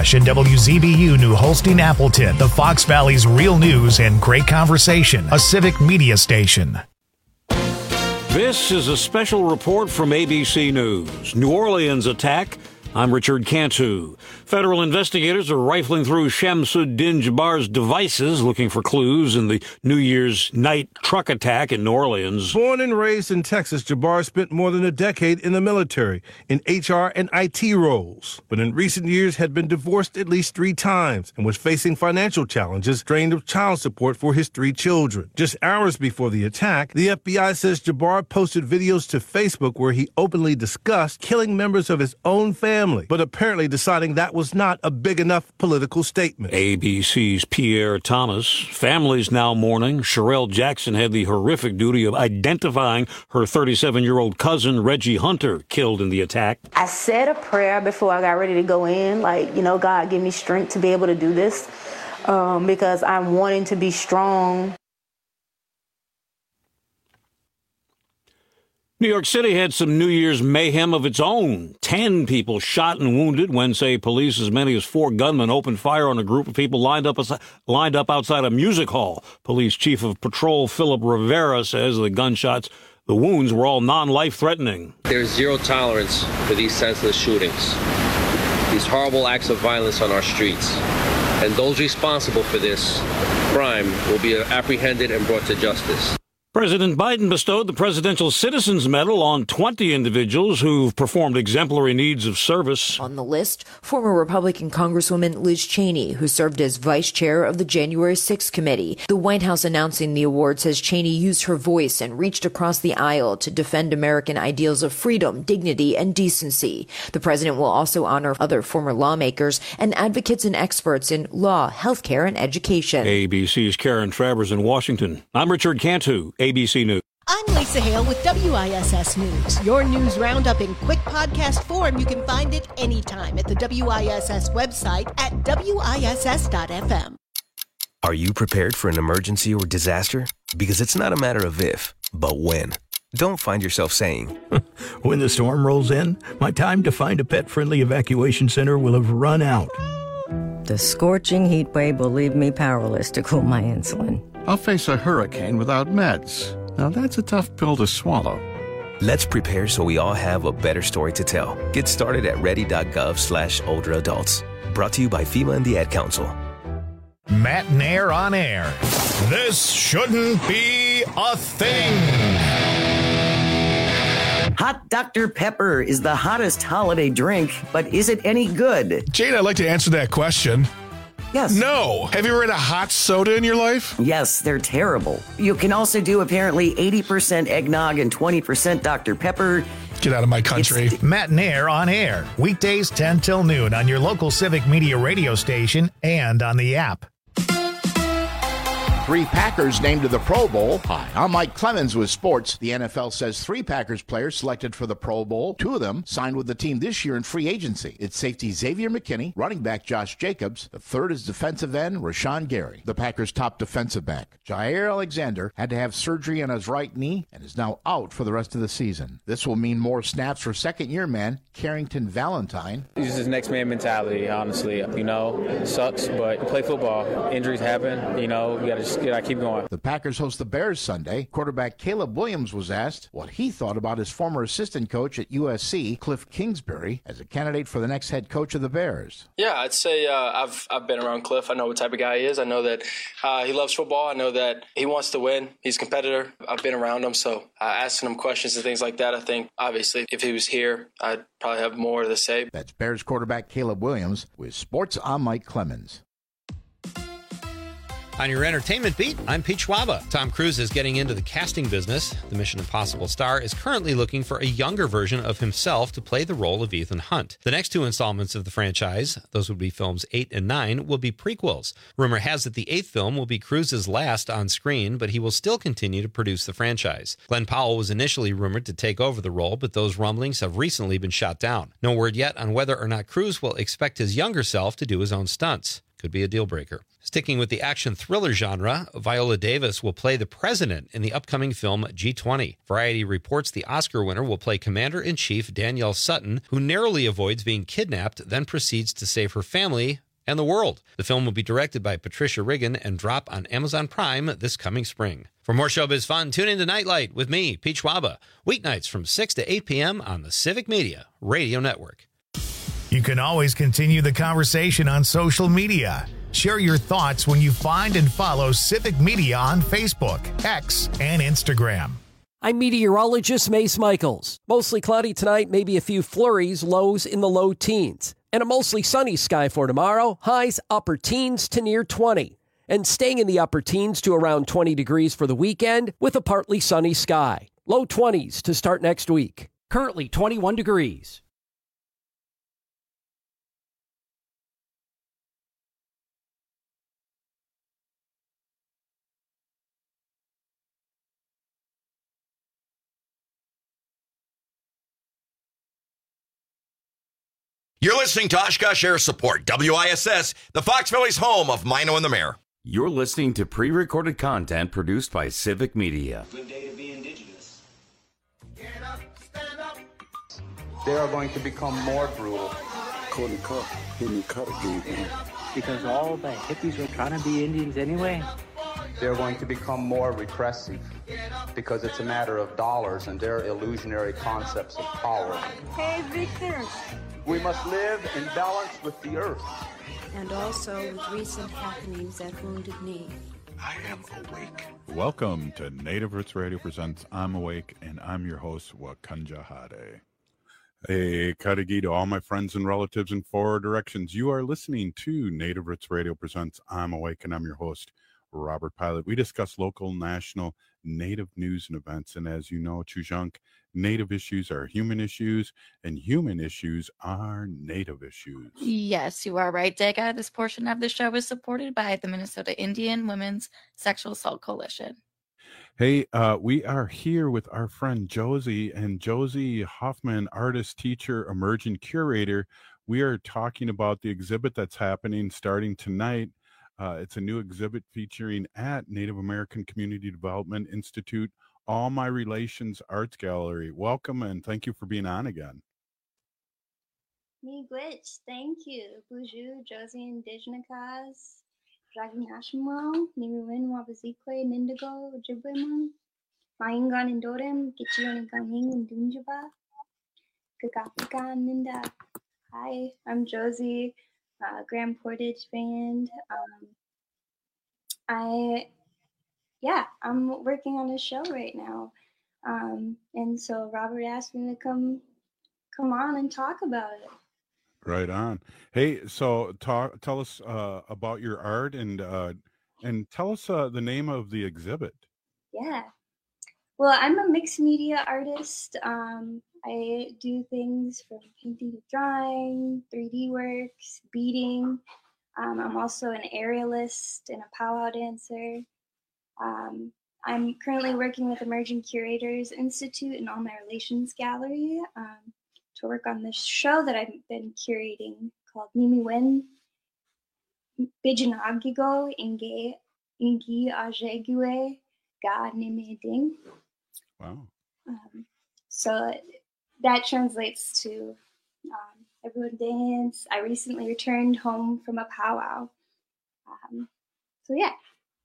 Rush and WZBU New Holstein Appleton, the Fox Valley's real news and great conversation, a civic media station. This is a special report from ABC News. New Orleans attack. I'm Richard Cantu. Federal investigators are rifling through Shamsuddin Jabbar's devices looking for clues in the New Year's night truck attack in New Orleans. Born and raised in Texas, Jabbar spent more than a decade in the military, in HR and IT roles, but in recent years had been divorced at least 3 times and was facing financial challenges, drained of child support for his 3 children. Just hours before the attack, the FBI says Jabbar posted videos to Facebook where he openly discussed killing members of his own family, but apparently deciding that was not a big enough political statement. ABC's Pierre Thomas. Families now mourning. Sherelle Jackson had the horrific duty of identifying her 37-year-old cousin, Reggie Hunter, killed in the attack. I said a prayer before I got ready to go in, God, give me strength to be able to do this, because I'm wanting to be strong. New York City had some New Year's mayhem of its own. 10 people shot and wounded when, say, police, as many as 4 gunmen opened fire on a group of people lined up outside a music hall. Police Chief of Patrol Philip Rivera says the gunshots, the wounds were all non-life-threatening. There's zero tolerance for these senseless shootings, these horrible acts of violence on our streets. And those responsible for this crime will be apprehended and brought to justice. President Biden bestowed the Presidential Citizens Medal on 20 individuals who've performed exemplary needs of service. On the list, former Republican Congresswoman Liz Cheney, who served as vice chair of the January 6th committee. The White House announcing the award says Cheney used her voice and reached across the aisle to defend American ideals of freedom, dignity, and decency. The president will also honor other former lawmakers and advocates and experts in law, healthcare, and education. ABC's Karen Travers in Washington. I'm Richard Cantu. ABC News. I'm Lisa Hale with WISS News. Your news roundup in quick podcast form. You can find it anytime at the WISS website at WISS.FM. Are you prepared for an emergency or disaster? Because it's not a matter of if, but when. Don't find yourself saying, when the storm rolls in, my time to find a pet-friendly evacuation center will have run out. The scorching heat wave will leave me powerless to cool my insulin. I'll face a hurricane without meds. Now that's a tough pill to swallow. Let's prepare so we all have a better story to tell. Get started at ready.gov/older adults. Brought to you by FEMA and the Ad Council. Matt and Air on air. This shouldn't be a thing. Hot Dr. Pepper is the hottest holiday drink, but is it any good? Jade, I'd like to answer that question. Yes. No. Have you ever had a hot soda in your life? Yes, they're terrible. You can also do apparently 80% eggnog and 20% Dr. Pepper. Get out of my country. Matt and Air on air. Weekdays 10 till noon on your local Civic Media radio station and on the app. 3 Packers named to the Pro Bowl. Hi, I'm Mike Clemens with sports. The NFL says 3 Packers players selected for the Pro Bowl. 2 of them signed with the team this year in free agency. It's safety Xavier McKinney, running back Josh Jacobs. The third is defensive end Rashawn Gary, the Packers' top defensive back. Jair Alexander had to have surgery on his right knee and is now out for the rest of the season. This will mean more snaps for second-year man Carrington Valentine. It's just next man mentality, honestly. It sucks, but you play football. Injuries happen. You gotta keep going. The Packers host the Bears Sunday. Quarterback Caleb Williams was asked what he thought about his former assistant coach at USC, Cliff Kingsbury, as a candidate for the next head coach of the Bears. Yeah, I'd say I've been around Cliff. I know what type of guy he is. I know that he loves football. I know that he wants to win. He's a competitor. I've been around him, so asking him questions and things like that, I think, obviously, if he was here, I'd probably have more to say. That's Bears quarterback Caleb Williams with Sports. I'm Mike Clemens. On your entertainment beat, I'm Pete Schwaba. Tom Cruise is getting into the casting business. The Mission Impossible star is currently looking for a younger version of himself to play the role of Ethan Hunt. The next 2 installments of the franchise, those would be films 8 and 9, will be prequels. Rumor has it the 8th film will be Cruise's last on screen, but he will still continue to produce the franchise. Glenn Powell was initially rumored to take over the role, but those rumblings have recently been shot down. No word yet on whether or not Cruise will expect his younger self to do his own stunts. Could be a deal breaker. Sticking with the action thriller genre, Viola Davis will play the president in the upcoming film G20. Variety reports the Oscar winner will play Commander-in-Chief Danielle Sutton, who narrowly avoids being kidnapped, then proceeds to save her family and the world. The film will be directed by Patricia Riggin and drop on Amazon Prime this coming spring. For more showbiz fun, tune into Nightlight with me, Pete Schwaba, weeknights from 6 to 8 p.m. on the Civic Media Radio Network. You can always continue the conversation on social media. Share your thoughts when you find and follow Civic Media on Facebook, X, and Instagram. I'm meteorologist Mace Michaels. Mostly cloudy tonight, maybe a few flurries, lows in the low teens. And a mostly sunny sky for tomorrow, highs upper teens to near 20. And staying in the upper teens to around 20 degrees for the weekend with a partly sunny sky. Low 20s to start next week. Currently 21 degrees. You're listening to Oshkosh Air Support, WISS, the Fox Valley's home of Mino and the Mayor. You're listening to pre-recorded content produced by Civic Media. Good day to be indigenous. Get up, stand up. They are going to become more brutal. Courtney Cook, hitting the cut again. Because all the hippies were trying to be Indians anyway. They're going to become more repressive because it's a matter of dollars and their illusionary concepts of power. Hey, Victor. We must live in balance with the earth. And also with recent happenings at Wounded Knee. I am awake. Welcome to Native Roots Radio presents I'm Awake, and I'm your host, Wakanja Hade. Hey, Kadagi to all my friends and relatives in four directions. You are listening to Native Roots Radio presents I'm Awake, and I'm your host, Robert Pilot. We discuss local, national, Native news and events, and as you know, Chujunk, Native issues are human issues, and human issues are Native issues. Yes, you are right, Dega. This portion of the show is supported by the Minnesota Indian Women's Sexual Assault Coalition. Hey, we are here with our friend Josie, and Josie Hoffman, artist, teacher, emerging curator. We are talking about the exhibit that's happening starting tonight. It's a new exhibit featuring at Native American Community Development Institute, All My Relations Arts Gallery. Welcome, and thank you for being on again. Miigwech, thank you. Buju, Josie Indigenikas, Dragi Nashimo, Niruin Wabazikwe, Nindigo, Ojibwemon, Maingan Indorem, Gichion Ganging and Dunjaba, Kagapika Ninda. Hi, I'm Josie, Grand Portage band. I'm working on a show right now. And so Robert asked me to come on and talk about it. Right on. Hey, so tell us about your art and tell us the name of the exhibit. Yeah. Well, I'm a mixed media artist. I do things from painting to drawing, 3D works, beading. I'm also an aerialist and a powwow dancer. I'm currently working with Emerging Curators Institute and All My Relations Gallery to work on this show that I've been curating called Nimiwen Bijanagigo Ingi Ajegue Ga Nimeding. Wow. So that translates to everyone dance. I recently returned home from a powwow. So yeah.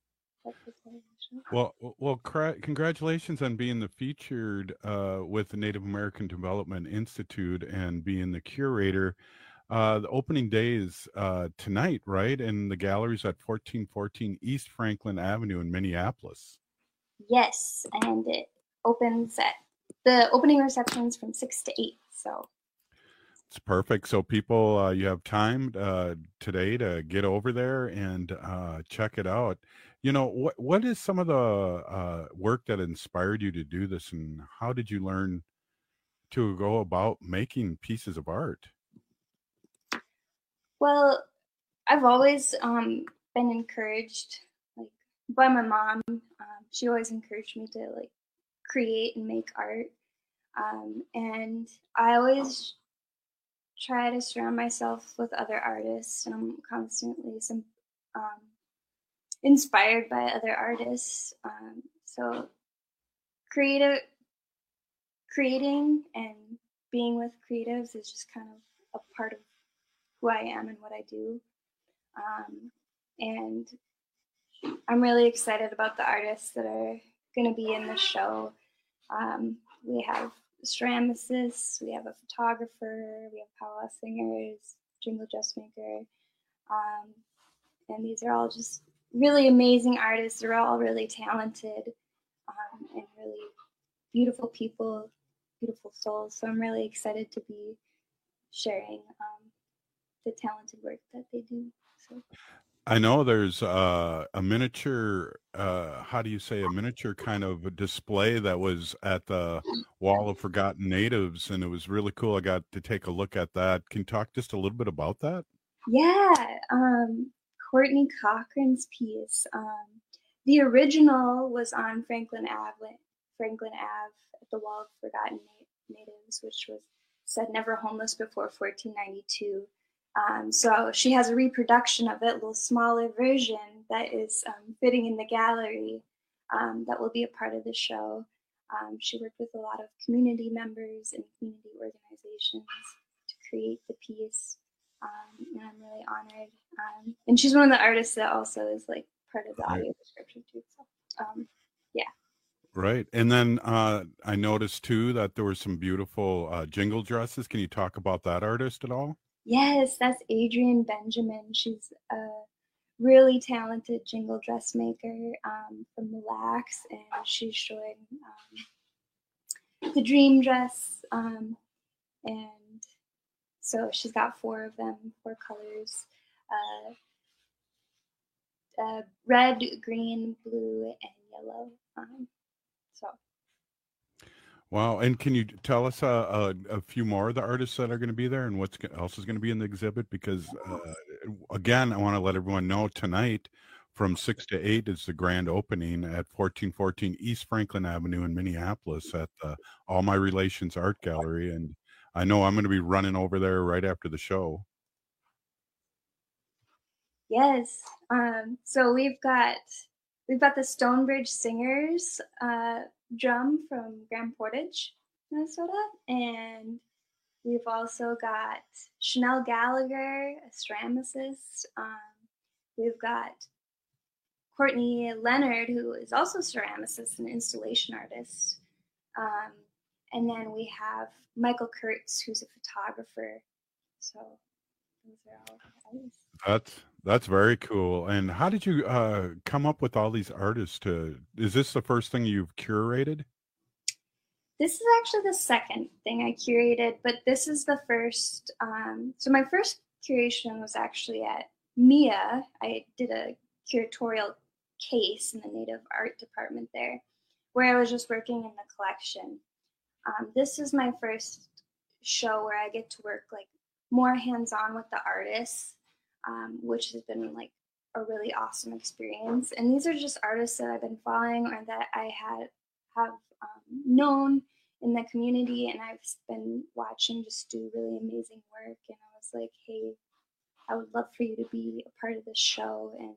Well, congratulations on being the featured with the Native American Development Institute and being the curator. The opening day is tonight, right? And the gallery's at 1414 East Franklin Avenue in Minneapolis. Yes, and it opens at the opening receptions from 6 to 8. So it's perfect. So people, you have time today to get over there and check it out. You know, what is some of the work that inspired you to do this, and how did you learn to go about making pieces of art? Well, I've always been encouraged, like, by my mom. She always encouraged me to, like, create and make art. And I always try to surround myself with other artists, and I'm constantly inspired by other artists. So creating and being with creatives is just kind of a part of who I am and what I do. And I'm really excited about the artists that are going to be in the show. We have Stramysis, we have a photographer, we have powwow singers, jingle dressmaker, and these are all just really amazing artists. They're all really talented and really beautiful people, beautiful souls. So I'm really excited to be sharing the talented work that they do. So. I know there's a miniature, how do you say, a miniature kind of a display that was at the Wall of Forgotten Natives, and it was really cool. I got to take a look at that. Can you talk just a little bit about that? Yeah, Courtney Cochran's piece. The original was on Franklin Ave at the Wall of Forgotten Natives, which was said never homeless before 1492. So she has a reproduction of it, a little smaller version that is fitting in the gallery that will be a part of the show. She worked with a lot of community members and community organizations to create the piece, and I'm really honored. And she's one of the artists that also is like part of the audio description too. So, yeah. Right. And then I noticed too that there were some beautiful jingle dresses. Can you talk about that artist at all? Yes, that's Adrienne Benjamin. She's a really talented jingle dressmaker from Mille Lacs, and she's showing the dream dress. And so she's got 4 of them, 4 colors, red, green, blue, and yellow. Wow. And can you tell us a few more of the artists that are going to be there and what else is going to be in the exhibit? Because, again, I want to let everyone know tonight from 6 to 8 is the grand opening at 1414 East Franklin Avenue in Minneapolis at the All My Relations Art Gallery. And I know I'm going to be running over there right after the show. Yes. So we've got the Stonebridge Singers drum from Grand Portage, Minnesota, and we've also got Chanel Gallagher, a ceramicist. We've got Courtney Leonard, who is also a ceramicist and installation artist. And then we have Michael Kurtz, who's a photographer. So those are all artists. That's very cool. And how did you come up with all these artists is this the first thing you've curated? This is actually the second thing I curated, but this is the first. So my first curation was actually at MIA. I did a curatorial case in the Native Art department there, where I was just working in the collection. This is my first show where I get to work like more hands-on with the artists. Which has been like a really awesome experience. And these are just artists that I've been following or that I have known in the community, and I've been watching just do really amazing work. And I was like, hey, I would love for you to be a part of this show. And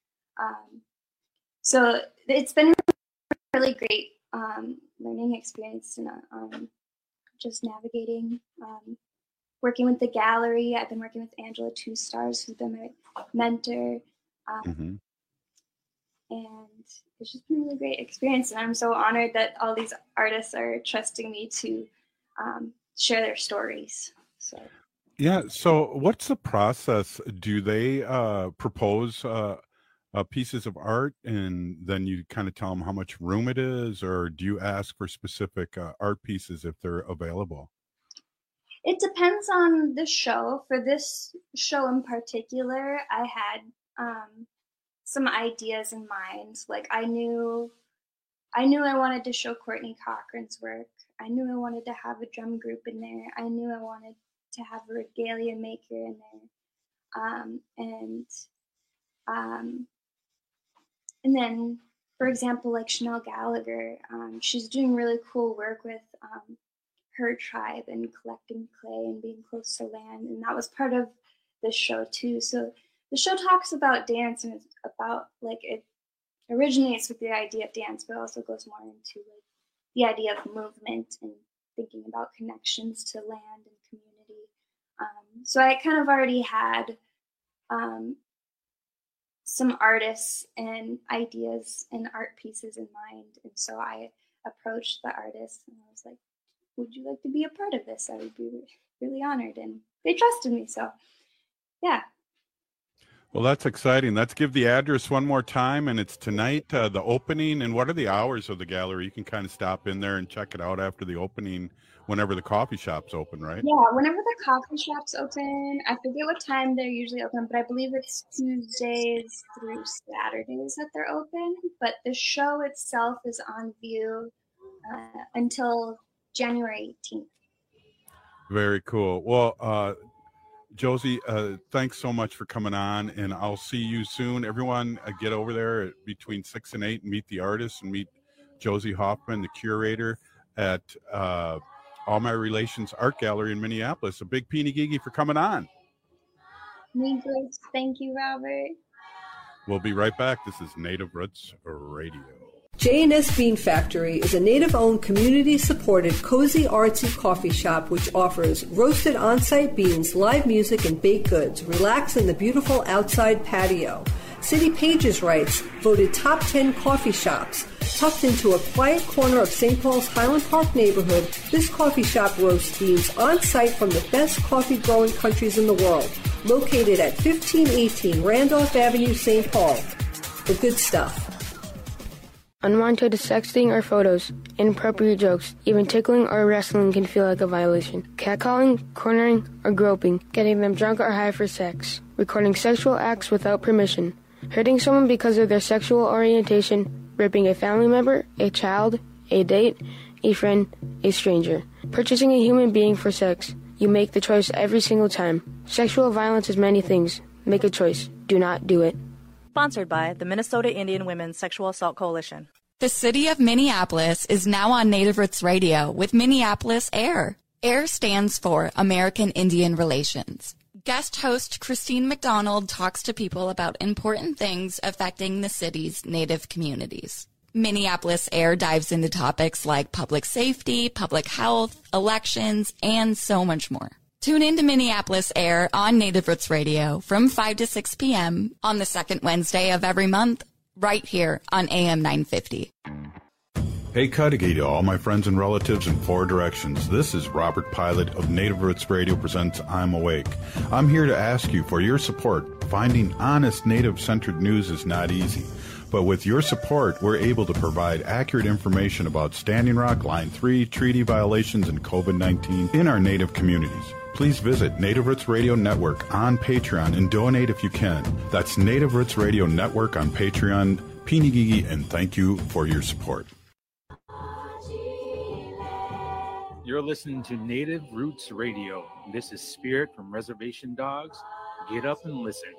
so it's been a really great learning experience and just navigating. Working with the gallery. I've been working with Angela Two Stars, who's been my mentor. And it's just been a really great experience. And I'm so honored that all these artists are trusting me to share their stories. So. Yeah. So what's the process? Do they propose pieces of art and then you kind of tell them how much room it is, or do you ask for specific art pieces if they're available? It depends on the show. For this show in particular, I had some ideas in mind. Like I knew I wanted to show Courtney Cochran's work. I knew I wanted to have a drum group in there. I knew I wanted to have a regalia maker in there. And then, for example, like Chanel Gallagher, she's doing really cool work with her tribe and collecting clay and being close to land. And that was part of the show too. So the show talks about dance, and it's about it originates with the idea of dance, but also goes more into the idea of movement and thinking about connections to land and community. So I kind of already had some artists and ideas and art pieces in mind. And so I approached the artist and I was like, would you like to be a part of this? I would be really honored. And they trusted me. So yeah. Well, that's exciting. Let's give the address one more time. And it's tonight, the opening. And what are the hours of the gallery? You can kind of stop in there and check it out after the opening, whenever the coffee shop's open, right? Yeah, whenever the coffee shop's open. I forget what time they're usually open, but I believe it's Tuesdays through Saturdays that they're open. But the show itself is on view until January 18th. Very cool. Well, Josie, thanks so much for coming on, and I'll see you soon. Everyone, get over there between 6 and 8 and meet the artist and meet Josie Hoffman, the curator at All My Relations Art Gallery in Minneapolis. A big peeny gigi for coming on. Thank you, Robert. We'll be right back. This is Native Roots Radio. J&S Bean Factory is a native-owned, community-supported, cozy, artsy coffee shop which offers roasted on-site beans, live music, and baked goods. Relax in the beautiful outside patio. City Pages writes, voted top 10 coffee shops. Tucked into a quiet corner of St. Paul's Highland Park neighborhood, this coffee shop roasts beans on-site from the best coffee-growing countries in the world. Located at 1518 Randolph Avenue, St. Paul. The good stuff. Unwanted sexting or photos, inappropriate jokes, even tickling or wrestling can feel like a violation. Catcalling, cornering, or groping, getting them drunk or high for sex, recording sexual acts without permission, hurting someone because of their sexual orientation, raping a family member, a child, a date, a friend, a stranger, purchasing a human being for sex. You make the choice every single time. Sexual violence is many things. Make a choice. Do not do it. Sponsored by the Minnesota Indian Women's Sexual Assault Coalition. The city of Minneapolis is now on Native Roots Radio with Minneapolis AIR. AIR stands for American Indian Relations. Guest host Christine McDonald talks to people about important things affecting the city's Native communities. Minneapolis AIR dives into topics like public safety, public health, elections, and so much more. Tune in to Minneapolis AIR on Native Roots Radio from 5 to 6 p.m. on the second Wednesday of every month, right here on AM 950. Hey, Cudahy to all my friends and relatives in 4 directions. This is Robert Pilot of Native Roots Radio presents I'm Awake. I'm here to ask you for your support. Finding honest Native-centered news is not easy. But with your support, we're able to provide accurate information about Standing Rock, Line 3, treaty violations, and COVID-19 in our Native communities. Please visit Native Roots Radio Network on Patreon and donate if you can. That's Native Roots Radio Network on Patreon. Peeny Gigi, and thank you for your support. You're listening to Native Roots Radio. This is Spirit from Reservation Dogs. Get up and listen.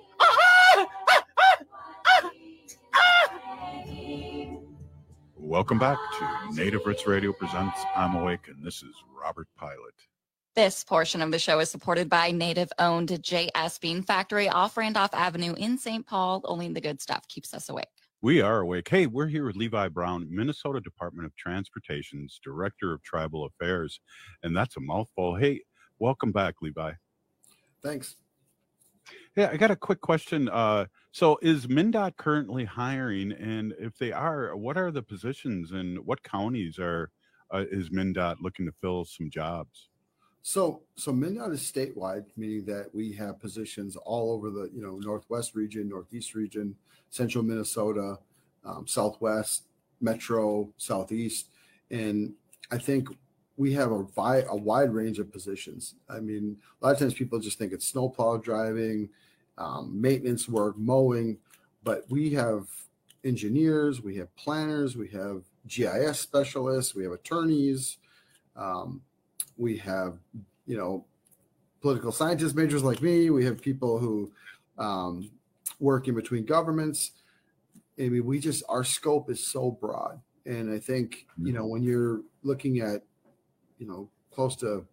Welcome back to Native Roots Radio presents I'm Awake, and this is Robert Pilot. This portion of the show is supported by Native-owned J.S. Bean Factory off Randolph Avenue in St. Paul. Only the good stuff keeps us awake. We are awake. Hey, we're here with Levi Brown, Minnesota Department of Transportation's Director of Tribal Affairs, and that's a mouthful. Hey, welcome back, Levi. Thanks. Yeah, I got a quick question. So is MnDOT currently hiring, and if they are, what are the positions and what counties is MnDOT looking to fill some jobs? So MnDOT is statewide, meaning that we have positions all over the Northwest region, Northeast region, Central Minnesota, Southwest, Metro, Southeast, and I think we have a wide range of positions. I mean, a lot of times people just think it's snowplow driving, maintenance work, mowing, but we have engineers, we have planners, we have GIS specialists, we have attorneys, we have, political scientist majors like me. We have people who work in between governments. I mean, our scope is so broad. And I think, when you're looking at, close to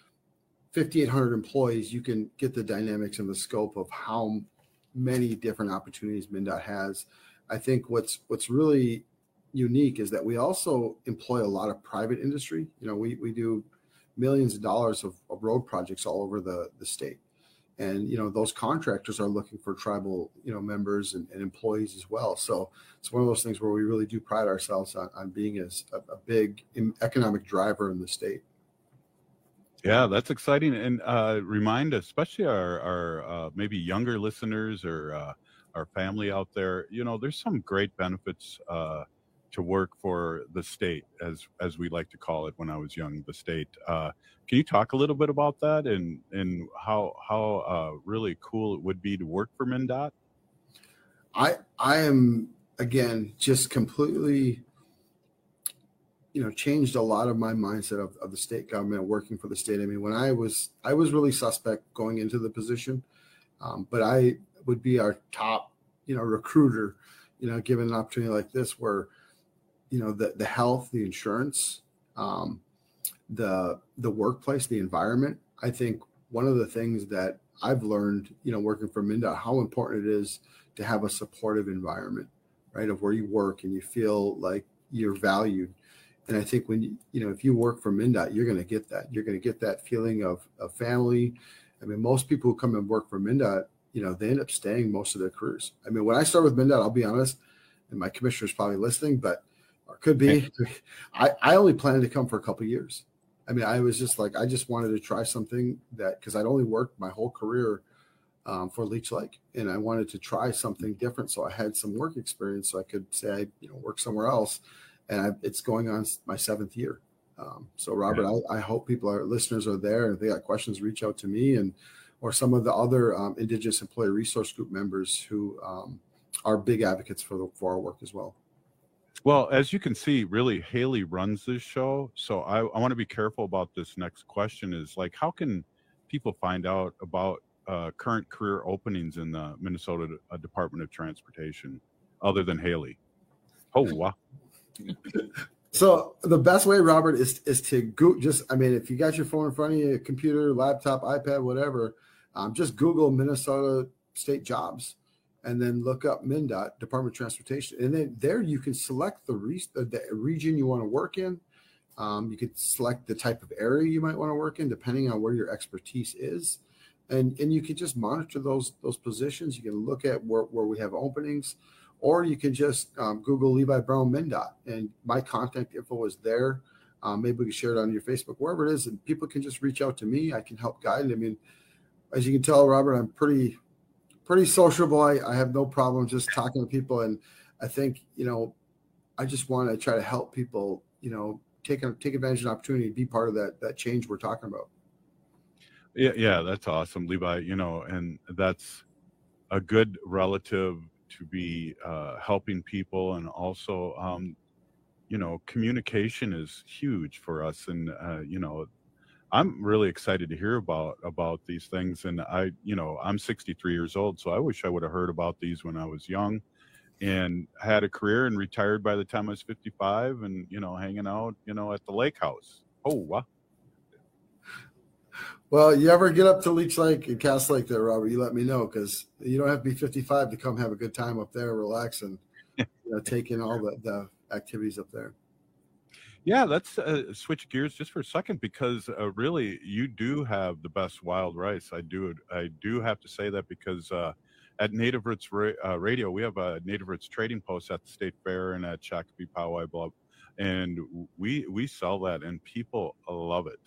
5,800 employees, you can get the dynamics and the scope of how many different opportunities MnDOT has. I think what's really unique is that we also employ a lot of private industry. We do millions of dollars of road projects all over the state. And, those contractors are looking for tribal, members and employees as well. So it's one of those things where we really do pride ourselves on being a big economic driver in the state. Yeah, that's exciting. And remind especially our maybe younger listeners or our family out there, there's some great benefits to work for the state, as we like to call it when I was young, the state. Can you talk a little bit about that and how really cool it would be to work for MnDOT? I am, again, just completely, changed a lot of my mindset of the state government, working for the state. I mean, when I was really suspect going into the position, but I would be our top, recruiter, given an opportunity like this where, the health, the insurance, the workplace, the environment. I think one of the things that I've learned, working for MnDOT, how important it is to have a supportive environment, right, of where you work and you feel like you're valued. And I think when if you work for MnDOT, you're going to get that. You're going to get that feeling of family. I mean, most people who come and work for MnDOT, they end up staying most of their careers. I mean, when I started with MnDOT, I'll be honest, and my commissioner's probably listening, but or could be, I only planned to come for a couple of years. I mean, I was just like, I just wanted to try something because I'd only worked my whole career for Leech Lake, and I wanted to try something different. So I had some work experience, so I could say I work somewhere else. And it's going on my 7th year. So Robert, I hope our listeners are there, and if they got questions, reach out to me or some of the other Indigenous Employee Resource Group members who are big advocates for our work as well. Well, as you can see, really, Haley runs this show. So I want to be careful about this next question is like, how can people find out about current career openings in the Minnesota Department of Transportation other than Haley? Oh, wow. So the best way, Robert, is to if you got your phone in front of you, computer, laptop, iPad, whatever, just Google Minnesota state jobs and then look up MnDOT, Department of Transportation. And then there you can select the region you want to work in. You could select the type of area you might want to work in, depending on where your expertise is. And you can just monitor those positions. You can look at where we have openings. Or you can just Google Levi Brown MnDOT, and my contact info is there. Maybe we can share it on your Facebook, wherever it is, and people can just reach out to me. I can help guide. I mean, as you can tell, Robert, I'm pretty sociable. I have no problem just talking to people, and I think I just want to try to help people, take advantage of an opportunity to be part of that change we're talking about. Yeah, that's awesome, Levi. And that's a good relative to be helping people, and also communication is huge for us, and I'm really excited to hear about these things. And I'm 63 years old, so I wish I would have heard about these when I was young and had a career and retired by the time I was 55 and hanging out at the lake house. Oh wow. Well, you ever get up to Leech Lake and Cass Lake there, Robert, you let me know, because you don't have to be 55 to come have a good time up there, relax, and take in all the activities up there. Yeah, let's switch gears just for a second, because really you do have the best wild rice. I do have to say that, because at Native Roots Radio, we have a Native Roots trading post at the State Fair and at Shakopee Poway Bluff, and we sell that, and people love it.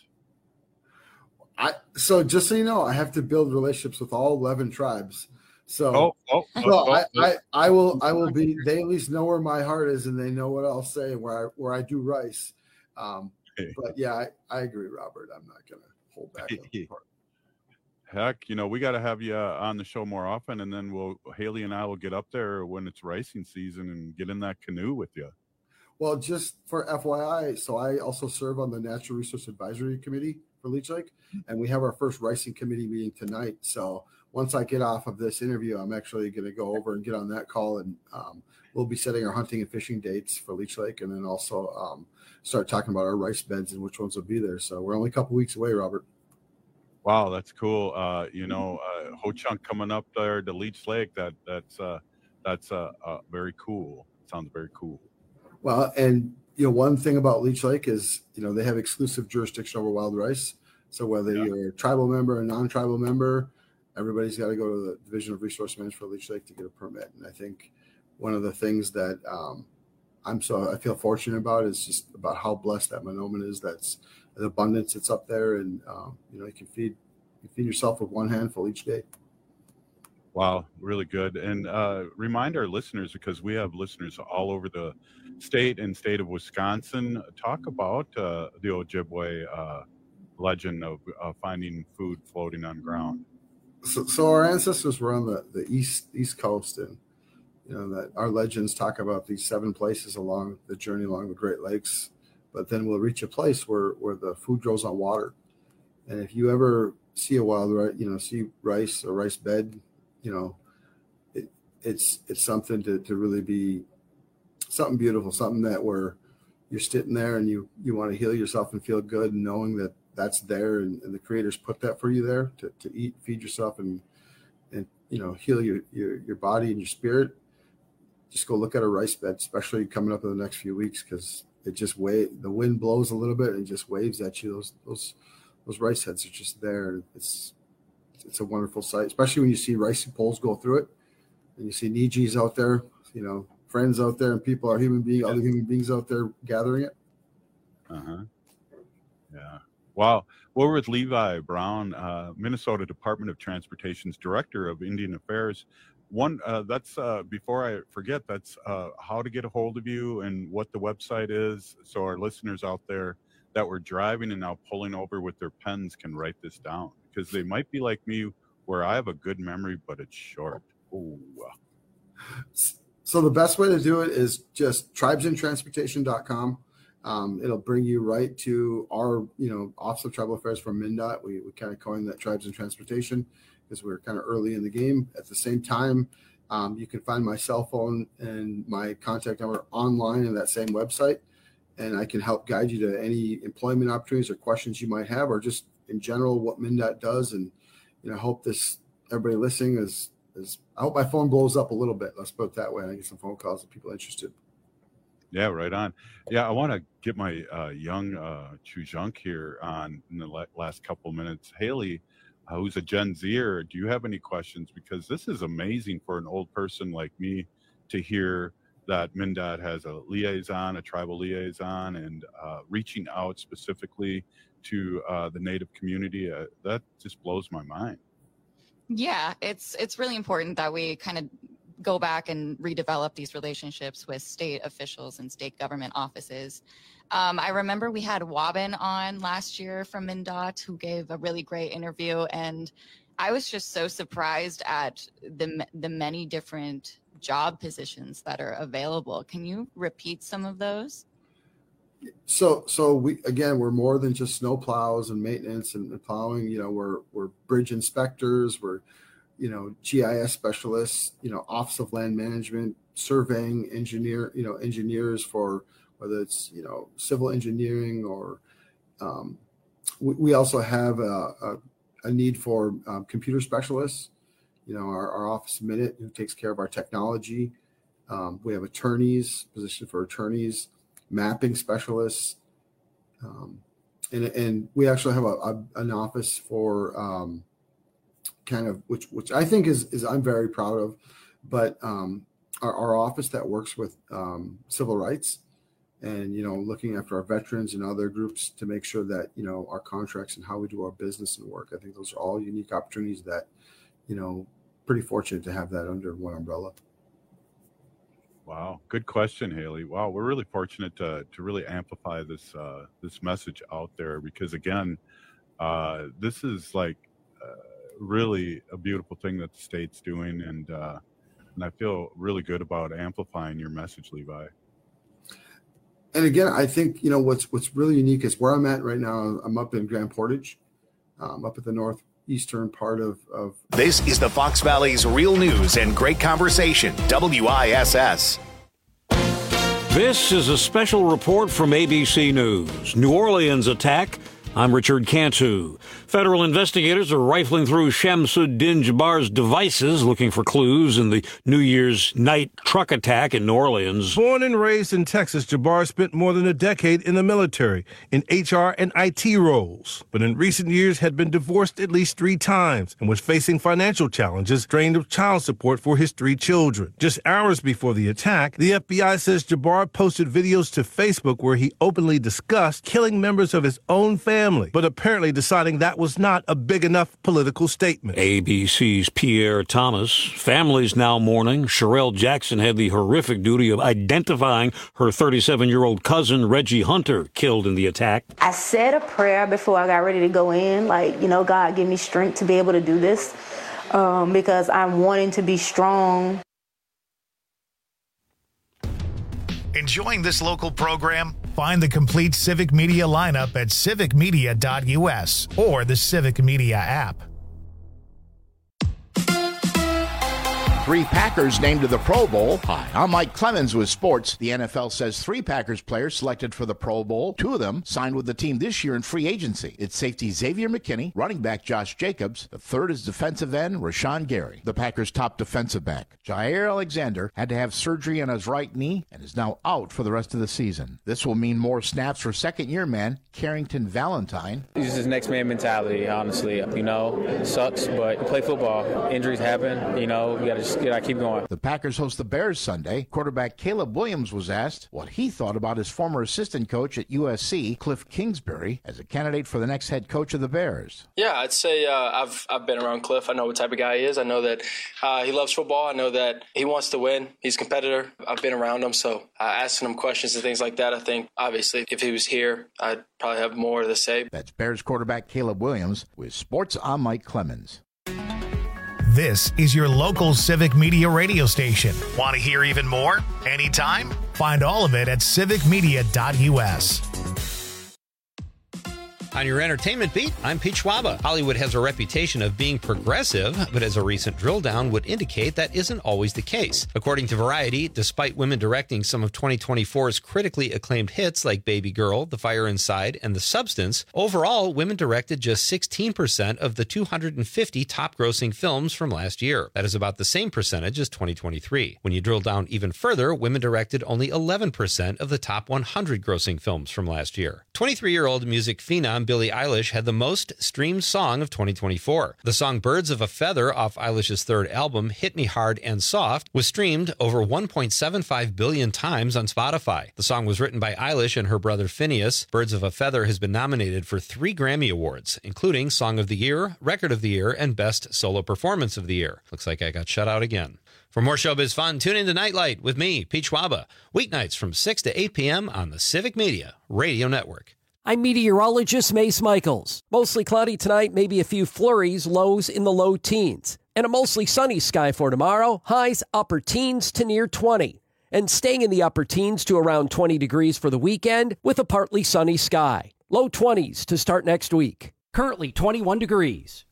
So just so you know, I have to build relationships with all 11 tribes. So, I will be. They at least know where my heart is, and they know what I'll say and where I do rice. But yeah, I agree, Robert. I'm not going to hold back. Heck, we got to have you on the show more often, and then Haley and I will get up there when it's ricing season and get in that canoe with you. Well, just for FYI, so I also serve on the Natural Resource Advisory Committee for Leech Lake, and we have our first ricing committee meeting tonight. So once I get off of this interview, I'm actually going to go over and get on that call, and we'll be setting our hunting and fishing dates for Leech Lake, and then also start talking about our rice beds and which ones will be there. So we're only a couple weeks away, Robert. Wow, that's cool. Ho Chunk coming up there to Leech Lake. That's very cool. Sounds very cool. Well, and one thing about Leech Lake is they have exclusive jurisdiction over wild rice. So whether you're a tribal member or a non-tribal member, everybody's got to go to the Division of Resource Management for Leech Lake to get a permit. And I think one of the things that I feel fortunate about is just about how blessed that Mahnomen is. That's the abundance that's up there, and you can feed yourself with one handful each day. Wow, really good. And remind our listeners, because we have listeners all over the state and state of Wisconsin, talk about the Ojibwe legend of finding food floating on ground. So our ancestors were on the east coast, and that our legends talk about these 7 places along the journey along the Great Lakes. But then we'll reach a place where the food grows on water. And if you ever see a wild rice, see rice or rice bed, it's something to really be something beautiful, something that where you're sitting there and you want to heal yourself and feel good, and knowing that that's there, and the creators put that for you there to eat, feed yourself, and heal your body and your spirit. Just go look at a rice bed, especially coming up in the next few weeks, because it just the wind blows a little bit and just waves at you. Those rice heads are just there. It's a wonderful sight, especially when you see ricey poles go through it, and you see Nijis out there, friends out there, and people are other human beings out there gathering it. Yeah. Wow. We're with Levi Brown, Minnesota Department of Transportation's Director of Indian Affairs. That's before I forget, that's how to get a hold of you and what the website is, so our listeners out there that were driving and now pulling over with their pens can write this down, because they might be like me, where I have a good memory, but it's short. Ooh. So the best way to do it is just tribesandtransportation.com. It'll bring you right to our, Office of Tribal Affairs from MnDOT. We kind of coined that Tribes and Transportation because we're kind of early in the game. At the same time, you can find my cell phone and my contact number online in that same website, and I can help guide you to any employment opportunities or questions you might have, or just in general what MnDOT does. And I hope everybody listening is I hope my phone blows up a little bit. Let's put it that way. I get some phone calls of people interested. Yeah, right on. Yeah, I want to get my young Chujunk here on in the last couple of minutes. Haley, who's a Gen Zer, do you have any questions? Because this is amazing for an old person like me to hear that MnDOT has a liaison, a tribal liaison, and reaching out specifically to the Native community. That just blows my mind. Yeah, it's really important that we kind of go back and redevelop these relationships with state officials and state government offices. I remember we had Wabin on last year from MnDOT, who gave a really great interview, and I was just so surprised at the many different job positions that are available. Can you repeat some of those? So we're more than just snow plows and maintenance and plowing. We're bridge inspectors, we're GIS specialists, Office of Land Management, surveying engineers for whether it's civil engineering, or we also have a need for computer specialists. Our office minute, who takes care of our technology. We have position for attorneys, mapping specialists, and we actually have an office for kind of which I think is I'm very proud of, but our office that works with civil rights and looking after our veterans and other groups to make sure that our contracts and how we do our business and work. I think those are all unique opportunities that pretty fortunate to have that under one umbrella. Wow, good question, Haley. Wow, we're really fortunate to really amplify this message out there, because again, this is like really a beautiful thing that the state's doing, and I feel really good about amplifying your message, Levi. And again, I think what's really unique is where I'm at right now. I'm up in Grand Portage, up at the eastern part of This is the Fox Valley's Real News and Great Conversation, WISS. This is a special report from ABC News. New Orleans attack. I'm Richard Cantu. Federal investigators are rifling through Shamsuddin Jabbar's devices looking for clues in the New Year's night truck attack in New Orleans. Born and raised in Texas, Jabbar spent more than a decade in the military, in HR and IT roles, but in recent years had been divorced at least 3 times and was facing financial challenges, drained of child support for his 3 children. Just hours before the attack, the FBI says Jabbar posted videos to Facebook where he openly discussed killing members of his own family, but apparently deciding that was not a big enough political statement. ABC's Pierre Thomas. Families now mourning. Sherelle Jackson had the horrific duty of identifying her 37-year-old cousin, Reggie Hunter, killed in the attack. I said a prayer before I got ready to go in, God, give me strength to be able to do this, because I'm wanting to be strong. Enjoying this local program? Find the complete Civic Media lineup at civicmedia.us or the Civic Media app. 3 Packers named to the Pro Bowl. Hi, I'm Mike Clemens with sports. The NFL says 3 Packers players selected for the Pro Bowl. 2 of them signed with the team this year in free agency. It's safety Xavier McKinney, running back Josh Jacobs. The third is defensive end Rashawn Gary. The Packers' top defensive back, Jair Alexander, had to have surgery on his right knee and is now out for the rest of the season. This will mean more snaps for second-year man Carrington Valentine. It's just next man mentality, honestly. It sucks, but you play football. Injuries happen. You gotta keep going. The Packers host the Bears Sunday. Quarterback Caleb Williams was asked what he thought about his former assistant coach at USC, Cliff Kingsbury, as a candidate for the next head coach of the Bears. Yeah, I'd say I've been around Cliff. I know what type of guy he is. I know that he loves football. I know that he wants to win. He's a competitor. I've been around him, so asking him questions and things like that, I think, obviously, if he was here, I'd probably have more to say. That's Bears quarterback Caleb Williams with Sports. I'm Mike Clemens. This is your local Civic Media radio station. Want to hear even more? Anytime? Find all of it at civicmedia.us. On your entertainment beat, I'm Pete Schwaba. Hollywood has a reputation of being progressive, but as a recent drill down would indicate, that isn't always the case. According to Variety, despite women directing some of 2024's critically acclaimed hits like Baby Girl, The Fire Inside, and The Substance, overall, women directed just 16% of the 250 top-grossing films from last year. That is about the same percentage as 2023. When you drill down even further, women directed only 11% of the top 100 grossing films from last year. 23-year-old music phenom Billie Eilish had the most streamed song of 2024. The song Birds of a Feather off Eilish's third album, Hit Me Hard and Soft, was streamed over 1.75 billion times on Spotify. The song was written by Eilish and her brother Phineas. Birds of a Feather has been nominated for 3 Grammy Awards, including Song of the Year, Record of the Year, and Best Solo Performance of the Year. Looks like I got shut out again. For more showbiz fun, tune in to Nightlight with me, Pete Schwaba, weeknights from 6 to 8 p.m. on the Civic Media Radio Network. I'm meteorologist Mace Michaels. Mostly cloudy tonight, maybe a few flurries, lows in the low teens. And a mostly sunny sky for tomorrow, highs upper teens to near 20. And staying in the upper teens to around 20 degrees for the weekend with a partly sunny sky. Low 20s to start next week. Currently 21 degrees.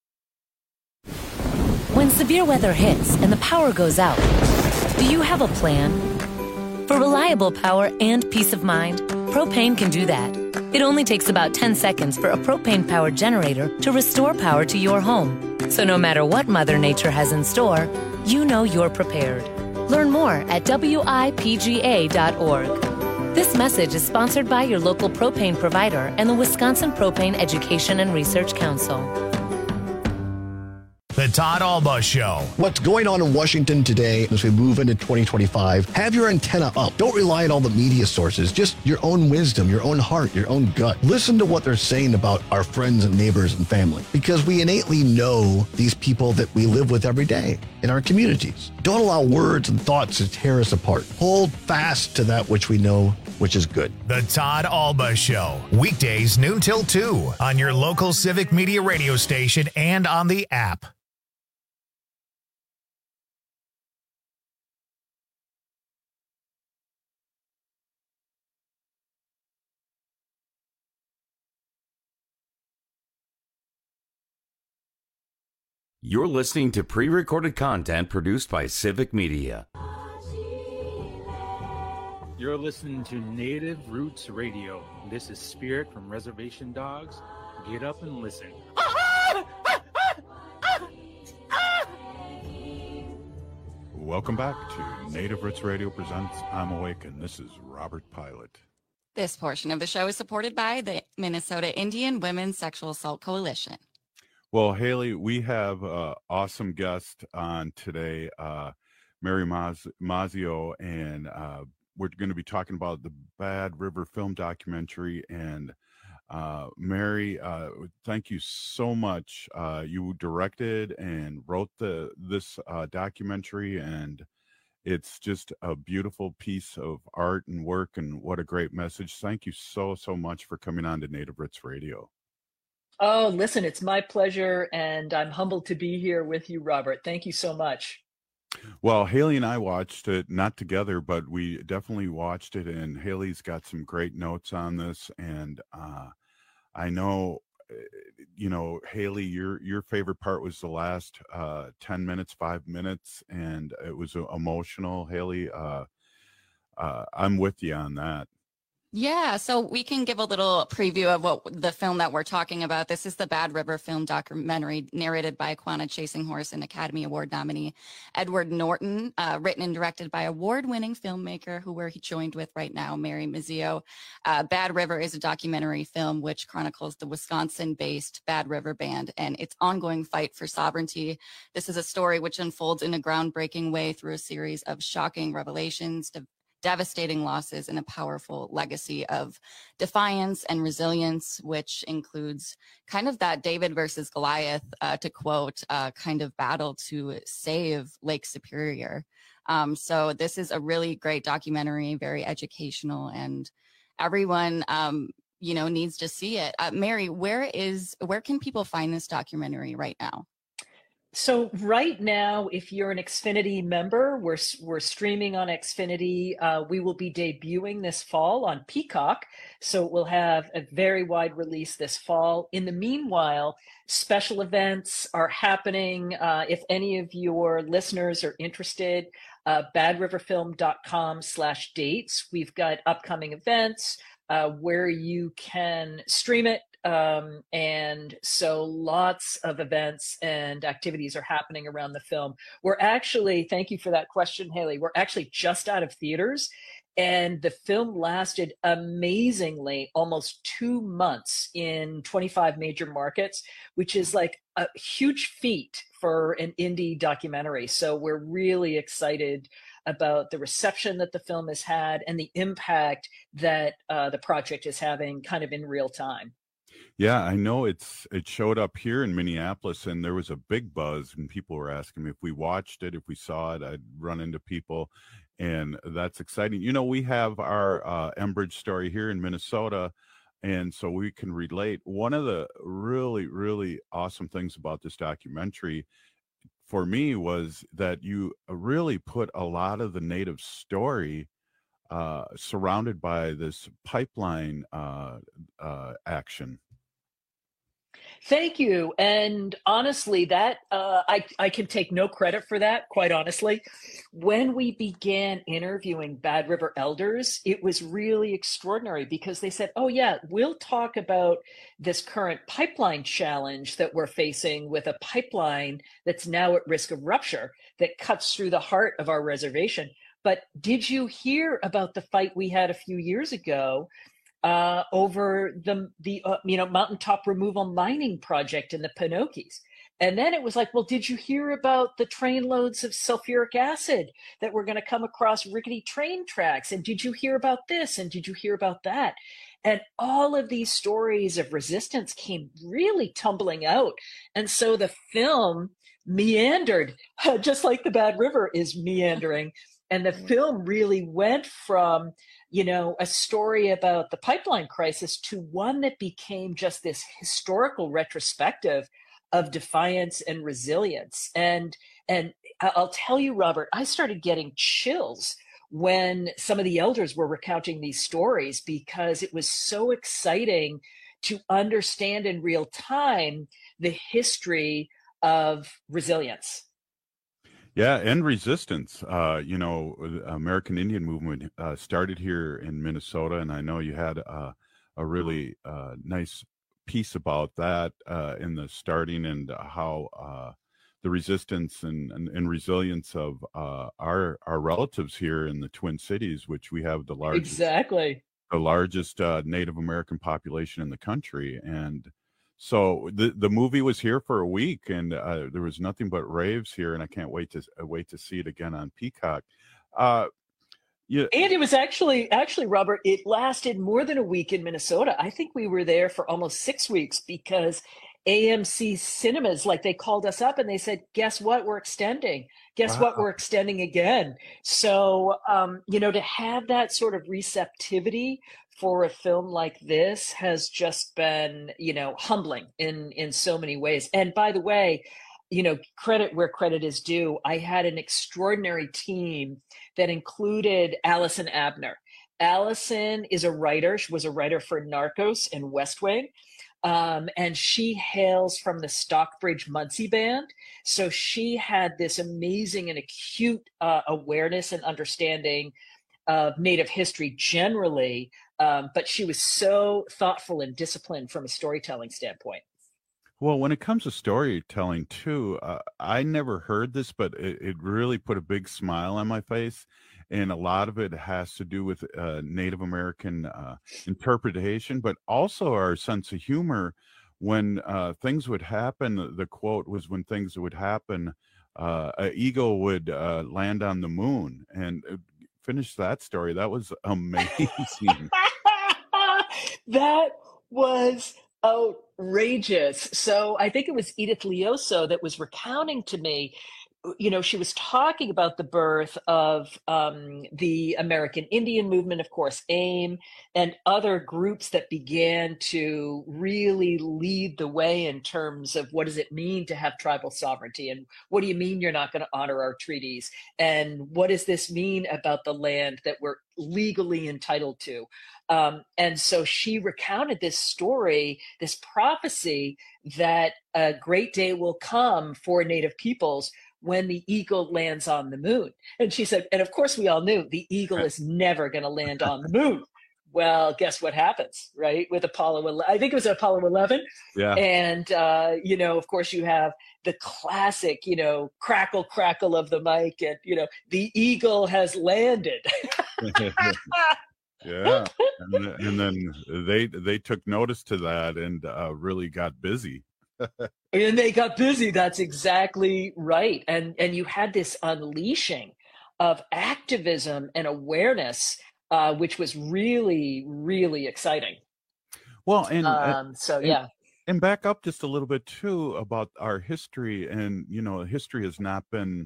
When severe weather hits and the power goes out, do you have a plan? For reliable power and peace of mind, Propane can do that. It only takes about 10 seconds for a propane-powered generator to restore power to your home. So no matter what Mother Nature has in store, you know you're prepared. Learn more at WIPGA.org. This message is sponsored by your local propane provider and the Wisconsin Propane Education and Research Council. The Todd Alba Show. What's going on in Washington today as we move into 2025? Have your antenna up. Don't rely on all the media sources. Just your own wisdom, your own heart, your own gut. Listen to what they're saying about our friends and neighbors and family, because we innately know these people that we live with every day in our communities. Don't allow words and thoughts to tear us apart. Hold fast to that which we know, which is good. The Todd Alba Show. Weekdays noon till 2 on your local Civic Media radio station and on the app. You're listening to pre-recorded content produced by Civic Media. You're listening to Native Roots Radio. This is Spirit from Reservation Dogs. Get up and listen. Welcome back to Native Roots Radio presents I'm Awake, and this is Robert Pilot. This portion of the show is supported by the Minnesota Indian Women's Sexual Assault Coalition. Well, Haley, we have an awesome guest on today, Mary Mazzio, and we're going to be talking about the Bad River film documentary. And Mary, thank you so much. You directed and wrote this documentary, and it's just a beautiful piece of art and work, and what a great message. Thank you so much for coming on to Native Roots Radio. Oh, listen, it's my pleasure, and I'm humbled to be here with you, Robert. Thank you so much. Well, Haley and I watched it, not together, but we definitely watched it, and Haley's got some great notes on this. And I know, Haley, your favorite part was the last 10 minutes, 5 minutes, and it was emotional. Haley, I'm with you on that. Yeah, so we can give a little preview of what the film that we're talking about. This is the Bad River film documentary narrated by Quanah Chasing Horse and Academy Award nominee Edward Norton, written and directed by award-winning filmmaker who we're joined with right now, Mary Mazzio. Bad River is a documentary film which chronicles the Wisconsin-based Bad River Band and its ongoing fight for sovereignty. This is a story which unfolds in a groundbreaking way through a series of shocking revelations, devastating losses, and a powerful legacy of defiance and resilience, which includes kind of that David versus Goliath, to quote, kind of battle to save Lake Superior. So this is a really great documentary, very educational, and everyone, needs to see it. Mary, where can people find this documentary right now? So right now, if you're an Xfinity member, we're streaming on Xfinity. We will be debuting this fall on Peacock, so we'll have a very wide release this fall. In the meanwhile, special events are happening. If any of your listeners are interested, badriverfilm.com/dates. We've got upcoming events where you can stream it. And so lots of events and activities are happening around the film. We're actually, thank you for that question, Haley, we're actually just out of theaters, and the film lasted amazingly almost 2 months in 25 major markets, which is like a huge feat for an indie documentary. So we're really excited about the reception that the film has had and the impact that the project is having kind of in real time. Yeah, I know it showed up here in Minneapolis, and there was a big buzz, and people were asking me if we watched it, if we saw it. I'd run into people, and that's exciting. We have our Enbridge story here in Minnesota, and so we can relate. One of the really, really awesome things about this documentary for me was that you really put a lot of the Native story surrounded by this pipeline action. Thank you. And honestly, that I can take no credit for that, quite honestly. When we began interviewing Bad River elders, it was really extraordinary because they said, oh yeah, we'll talk about this current pipeline challenge that we're facing with a pipeline that's now at risk of rupture that cuts through the heart of our reservation. But did you hear about the fight we had a few years ago over the mountaintop removal mining project in the Pinocchis? And then it was like, well, did you hear about the train loads of sulfuric acid that were going to come across rickety train tracks? And did you hear about this? And did you hear about that? And all of these stories of resistance came really tumbling out. And so the film meandered, just like the Bad River is meandering. And the film really went from, a story about the pipeline crisis to one that became just this historical retrospective of defiance and resilience. And I'll tell you, Robert, I started getting chills when some of the elders were recounting these stories because it was so exciting to understand in real time the history of resilience. Yeah, and resistance. American Indian movement started here in Minnesota, and I know you had a really nice piece about that in the starting, and how the resistance and resilience of our relatives here in the Twin Cities, which we have the largest Native American population in the country. And so the movie was here for a week, and there was nothing but raves here, and I can't wait to see it again on Peacock. Yeah. And it was actually, Robert, it lasted more than a week in Minnesota. I think we were there for almost 6 weeks, because AMC Cinemas, like, they called us up and they said, guess what? We're extending. Guess what? We're extending again. So, to have that sort of receptivity for a film like this has just been, humbling in so many ways. And by the way, credit where credit is due. I had an extraordinary team that included Allison Abner. Allison is a writer. She was a writer for Narcos and West Wing. And she hails from the Stockbridge Muncie Band. So she had this amazing and acute awareness and understanding of Native history generally. But she was so thoughtful and disciplined from a storytelling standpoint. Well, when it comes to storytelling too, I never heard this, but it really put a big smile on my face. And a lot of it has to do with Native American interpretation, but also our sense of humor. When things would happen, the quote was, when things would happen, an eagle would land on the moon. And finish that story. That was amazing. That was outrageous. So I think it was Edith Lioso that was recounting to me, she was talking about the birth of the American Indian movement, of course, AIM, and other groups that began to really lead the way in terms of what does it mean to have tribal sovereignty, and what do you mean you're not going to honor our treaties, and what does this mean about the land that we're legally entitled to. And so she recounted this story, this prophecy, that a great day will come for Native peoples when the eagle lands on the moon. And she said, and of course we all knew the eagle is never going to land on the moon. Well, guess what happens, right? With Apollo, I think it was Apollo 11. Yeah. And, of course you have the classic, crackle of the mic, and, the eagle has landed. Yeah. And then they took notice to that and really got busy. And they got busy. That's exactly right. And you had this unleashing of activism and awareness, which was really, really exciting. Well, and back up just a little bit too about our history. And history has not been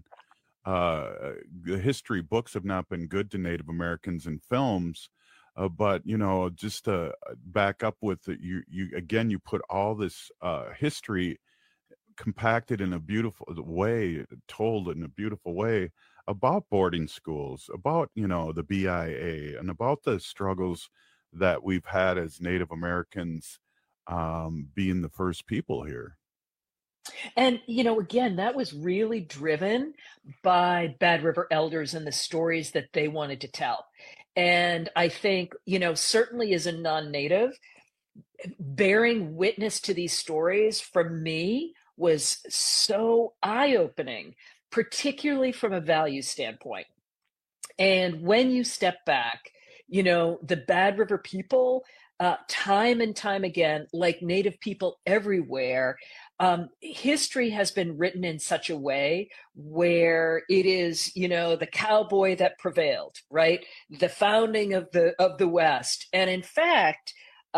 the history books have not been good to Native Americans in films. But just to back up with it, you put all this history compacted in a beautiful way, told in a beautiful way, about boarding schools, about the BIA, and about the struggles that we've had as Native Americans being the first people here. And, again, that was really driven by Bad River Elders and the stories that they wanted to tell. And I think, certainly as a non-Native, bearing witness to these stories for me was so eye-opening, particularly from a values standpoint. And when you step back, the Bad River people, time and time again, like Native people everywhere, history has been written in such a way where it is, the cowboy that prevailed, right? The founding of the West. And in fact,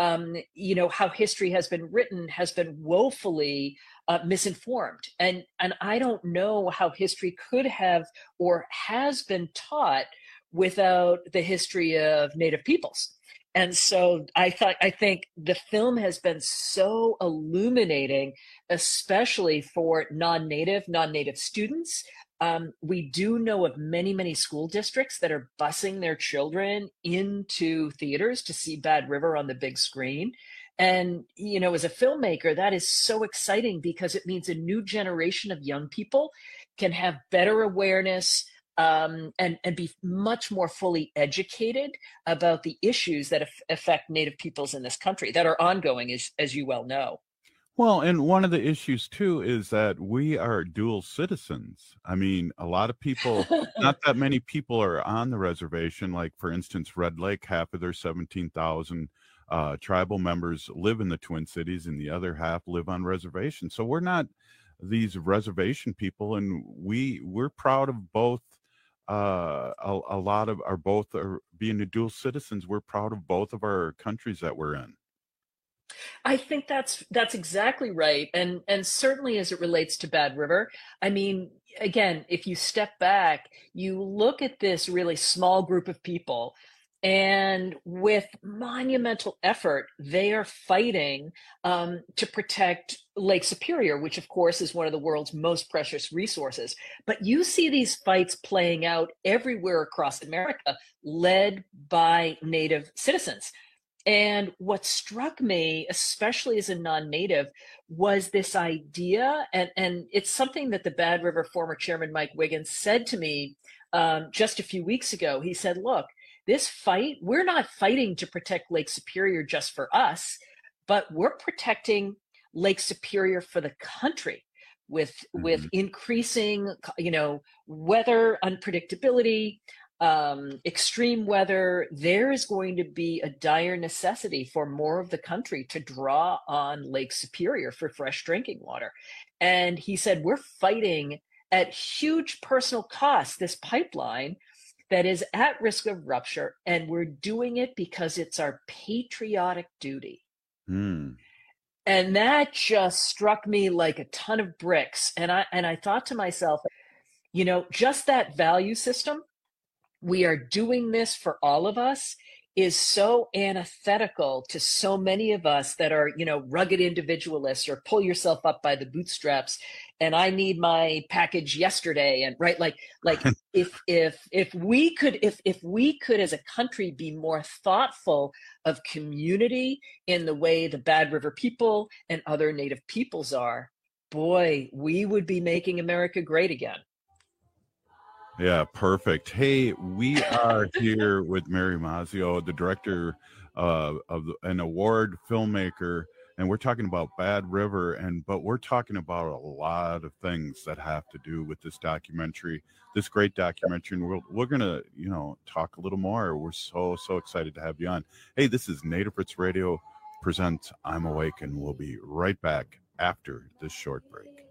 how history has been written has been woefully misinformed. And I don't know how history could have or has been taught without the history of Native peoples. And so I think the film has been so illuminating, especially for non-Native students. We do know of many, many school districts that are busing their children into theaters to see Bad River on the big screen. And, you know, as a filmmaker, that is so exciting because it means a new generation of young people can have better awareness and be much more fully educated about the issues that affect Native peoples in this country that are ongoing, as you well know. Well, and one of the issues too is that we are dual citizens. I mean, a lot of people, not that many people are on the reservation. Like, for instance, Red Lake, half of their 17,000 tribal members live in the Twin Cities and the other half live on reservations. So we're not these reservation people, and we're proud of both. A lot of our both are being the dual citizens. We're proud of both of our countries that we're in. I think that's exactly right. And certainly as it relates to Bad River, I mean, again, if you step back, you look at this really small group of people, and with monumental effort, they are fighting to protect Lake Superior, which of course is one of the world's most precious resources. But you see these fights playing out everywhere across America, led by Native citizens. And what struck me, especially as a non-Native, was this idea, and it's something that the Bad River former chairman Mike Wiggins said to me just a few weeks ago. He said, look, this fight, we're not fighting to protect Lake Superior just for us, but we're protecting Lake Superior for the country with increasing, weather unpredictability, extreme weather. There is going to be a dire necessity for more of the country to draw on Lake Superior for fresh drinking water. And he said, we're fighting at huge personal cost this pipeline that is at risk of rupture, and we're doing it because it's our patriotic duty. And that just struck me like a ton of bricks. And I thought to myself, just that value system, we are doing this for all of us, is so antithetical to so many of us that are, rugged individualists or pull yourself up by the bootstraps. And I need my package yesterday. And right, like if we could as a country be more thoughtful of community in the way the Bad River people and other Native peoples are, boy, we would be making America great again. Yeah, perfect. Hey, we are here with Mary Mazzio, the director of an award filmmaker, and we're talking about Bad River, but we're talking about a lot of things that have to do with this documentary, this great documentary, and we're gonna, talk a little more. We're so excited to have you on. Hey, this is Native Roots Radio presents I'm Awake, and we'll be right back after this short break.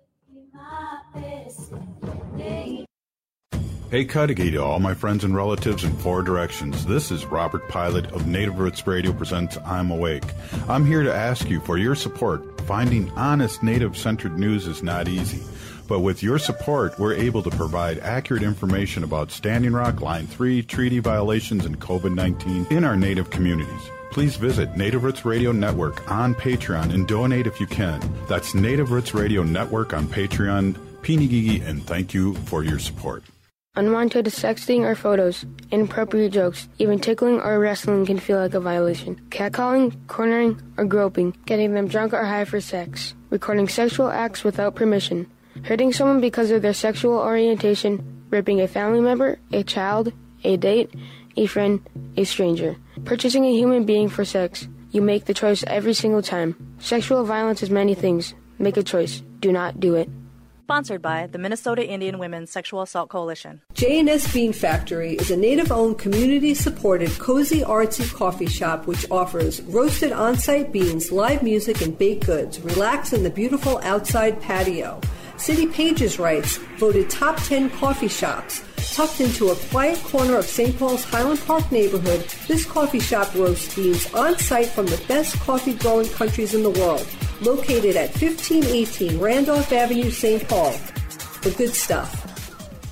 Hey, Cudahy to all my friends and relatives in four directions. This is Robert Pilot of Native Roots Radio presents I'm Awake. I'm here to ask you for your support. Finding honest Native-centered news is not easy. But with your support, we're able to provide accurate information about Standing Rock, Line 3, treaty violations, and COVID-19 in our Native communities. Please visit Native Roots Radio Network on Patreon and donate if you can. That's Native Roots Radio Network on Patreon. Pinigigi, and thank you for your support. Unwanted sexting or photos, inappropriate jokes, even tickling or wrestling can feel like a violation. Catcalling, cornering, or groping, getting them drunk or high for sex, recording sexual acts without permission, hurting someone because of their sexual orientation, raping a family member, a child, a date, a friend, a stranger, purchasing a human being for sex. You make the choice every single time. Sexual violence is many things. Make a choice. Do not do it. Sponsored by the Minnesota Indian Women's Sexual Assault Coalition. J&S Bean Factory is a Native-owned, community-supported, cozy, artsy coffee shop which offers roasted on-site beans, live music, and baked goods. Relax in the beautiful outside patio. City Pages writes, voted top 10 coffee shops. Tucked into a quiet corner of St. Paul's Highland Park neighborhood, this coffee shop roasts beans on-site from the best coffee-growing countries in the world. Located at 1518 Randolph Avenue, St. Paul. The good stuff.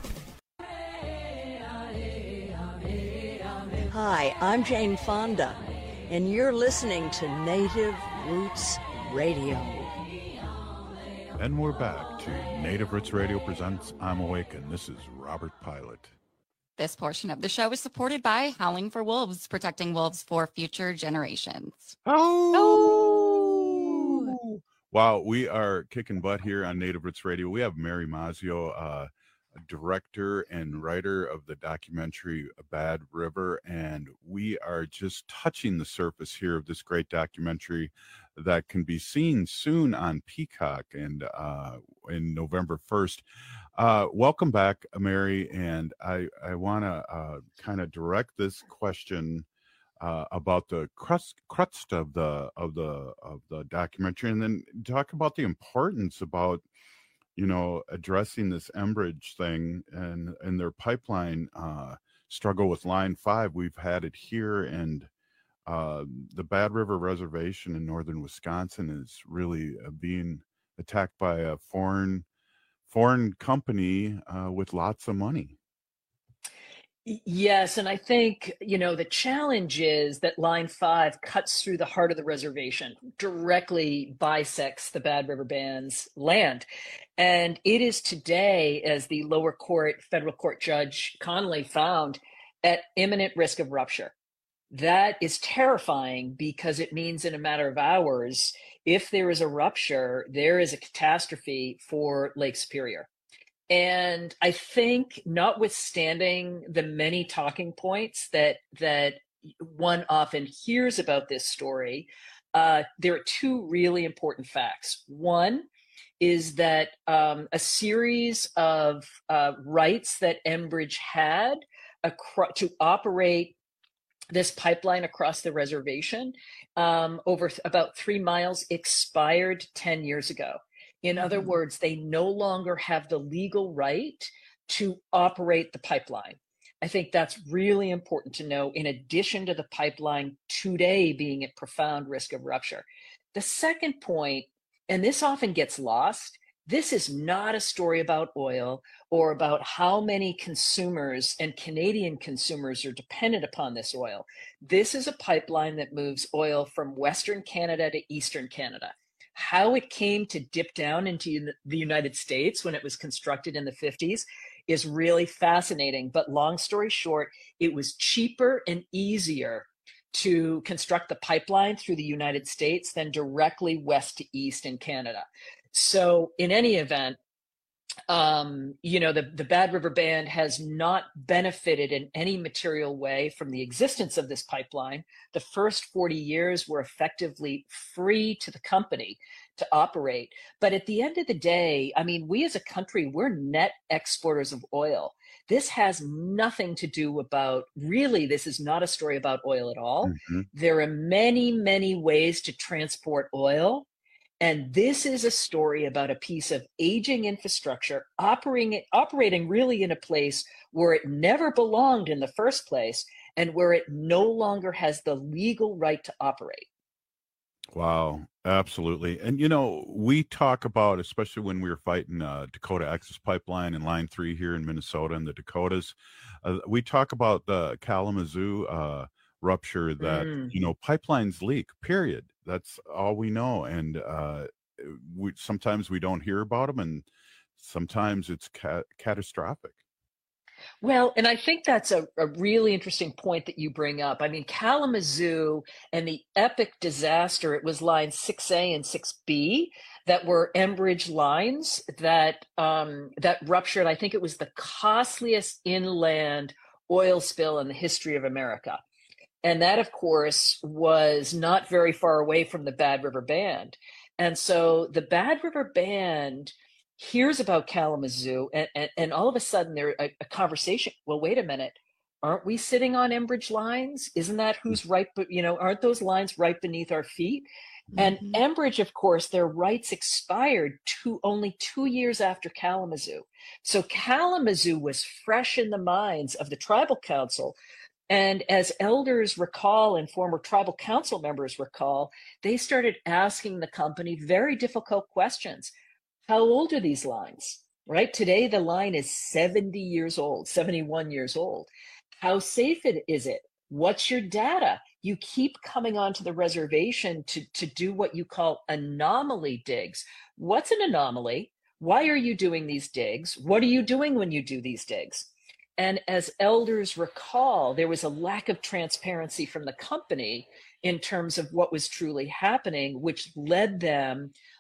Hi, I'm Jane Fonda, and you're listening to Native Roots Radio. And we're back to Native Roots Radio presents I'm Awake, and this is Robert Pilot. This portion of the show is supported by Howling for Wolves, protecting wolves for future generations. Oh! Wow, we are kicking butt here on Native Roots Radio. We have Mary Mazzio, director and writer of the documentary Bad River, and we are just touching the surface here of this great documentary that can be seen soon on Peacock and in November 1st. Welcome back, Mary, and I want to kind of direct this question about the crust of the documentary, and then talk about the importance about addressing this Enbridge thing and their pipeline struggle with Line 5. We've had it here, and the Bad River Reservation in northern Wisconsin is really being attacked by a foreign company with lots of money. Yes, and I think, the challenge is that Line 5 cuts through the heart of the reservation, directly bisects the Bad River Band's land. And it is today, as the lower court, federal court judge Connolly found, at imminent risk of rupture. That is terrifying because it means in a matter of hours, if there is a rupture, there is a catastrophe for Lake Superior. And I think, notwithstanding the many talking points that one often hears about this story, there are two really important facts. One is that a series of rights that Enbridge had to operate this pipeline across the reservation over about 3 miles expired 10 years ago. In other words, they no longer have the legal right to operate the pipeline. I think that's really important to know, in addition to the pipeline today being at profound risk of rupture. The second point, and this often gets lost, this is not a story about oil or about how many consumers and Canadian consumers are dependent upon this oil. This is a pipeline that moves oil from Western Canada to Eastern Canada. How it came to dip down into the United States when it was constructed in the 50s is really fascinating. But long story short, it was cheaper and easier to construct the pipeline through the United States than directly west to east in Canada. So in any event, the Bad River Band has not benefited in any material way from the existence of this pipeline. The first 40 years were effectively free to the company to operate. But at the end of the day, we as a country, we're net exporters of oil. This has nothing to do this is not a story about oil at all. Mm-hmm. There are many, many ways to transport oil. And this is a story about a piece of aging infrastructure operating really in a place where it never belonged in the first place and where it no longer has the legal right to operate. Wow, absolutely. And, we talk about, especially when we were fighting Dakota Access Pipeline and Line 3 here in Minnesota and the Dakotas, we talk about the Kalamazoo rupture that, pipelines leak, period. That's all we know. And sometimes we don't hear about them, and sometimes it's catastrophic. Well, and I think that's a really interesting point that you bring up. Kalamazoo and the epic disaster, it was line 6A and 6B that were Enbridge lines that ruptured. I think it was the costliest inland oil spill in the history of America. And that, of course, was not very far away from the Bad River Band. And so the Bad River Band hears about Kalamazoo, and all of a sudden there's a conversation. Well, wait a minute. Aren't we sitting on Enbridge lines? Isn't that who's right? But, aren't those lines right beneath our feet? Mm-hmm. And Enbridge, of course, their rights expired only 2 years after Kalamazoo. So Kalamazoo was fresh in the minds of the tribal council. And as elders recall and former tribal council members recall, they started asking the company very difficult questions. How old are these lines? Right? Today, the line is 70 years old, 71 years old. How safe is it? What's your data? You keep coming onto the reservation to do what you call anomaly digs. What's an anomaly? Why are you doing these digs? What are you doing when you do these digs? And as elders recall, there was a lack of transparency from the company in terms of what was truly happening, which led them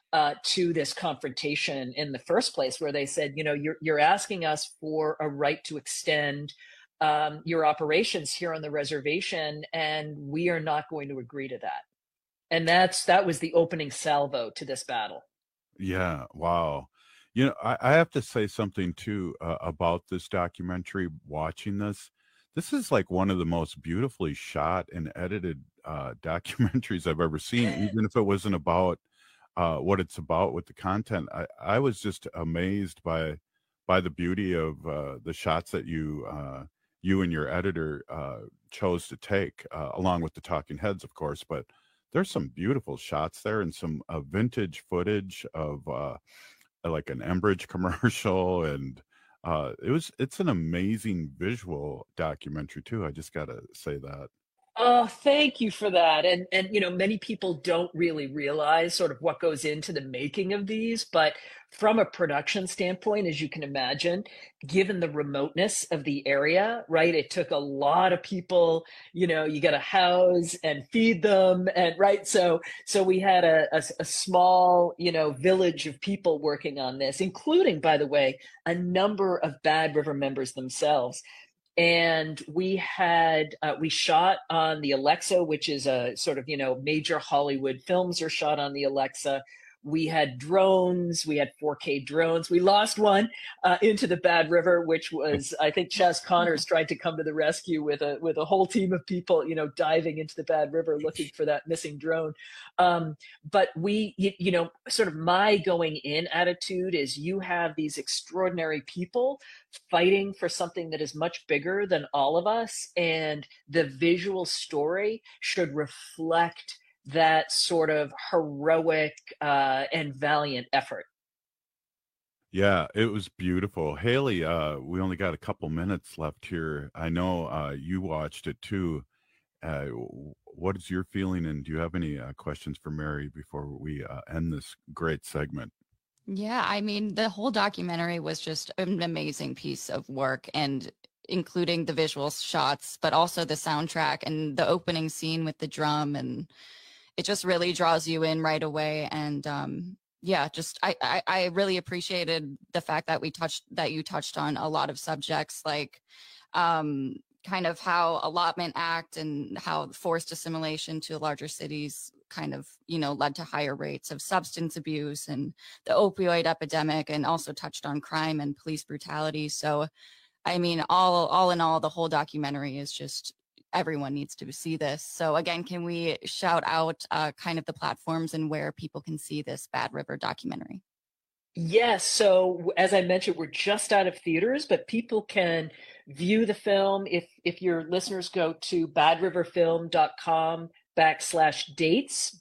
to this confrontation in the first place, where they said, you're asking us for a right to extend your operations here on the reservation, and we are not going to agree to that. And that was the opening salvo to this battle. Yeah. Wow. I have to say something too about this documentary. Watching this is like one of the most beautifully shot and edited documentaries I've ever seen, even if it wasn't about what it's about with the content. I was just amazed by the beauty of the shots that you and your editor chose to take, along with the talking heads, of course. But there's some beautiful shots there, and some vintage footage of like an Enbridge commercial, and it's an amazing visual documentary too. I just gotta say that. Oh, thank you for that. And many people don't really realize sort of what goes into the making of these, but from a production standpoint, as you can imagine, given the remoteness of the area, right? It took a lot of people, you got to house and feed them, and right. So we had a small, village of people working on this, including, by the way, a number of Bad River members themselves. And we shot on the Alexa, which is a sort of, major Hollywood films are shot on the Alexa. We had drones. We had 4K drones. We lost one into the Bad River, which was, I think, Chaz Connors tried to come to the rescue with a whole team of people, diving into the Bad River looking for that missing drone. But we, sort of my going in attitude is, you have these extraordinary people fighting for something that is much bigger than all of us, and the visual story should reflect that sort of heroic and valiant effort. Yeah, it was beautiful. Haley, we only got a couple minutes left here. I know you watched it too. What is your feeling, and do you have any questions for Mary before we end this great segment? Yeah, I mean, the whole documentary was just an amazing piece of work, and including the visual shots, but also the soundtrack and the opening scene with the drum, and it just really draws you in right away. And I really appreciated the fact that you touched on a lot of subjects, like kind of how Allotment Act and how forced assimilation to larger cities kind of, led to higher rates of substance abuse, and the opioid epidemic, and also touched on crime and police brutality. So, I mean, all in all, the whole documentary is just, everyone needs to see this. So again, can we shout out kind of the platforms and where people can see this Bad River documentary? Yes. So as I mentioned, we're just out of theaters, but people can view the film if your listeners go to badriverfilm.com/dates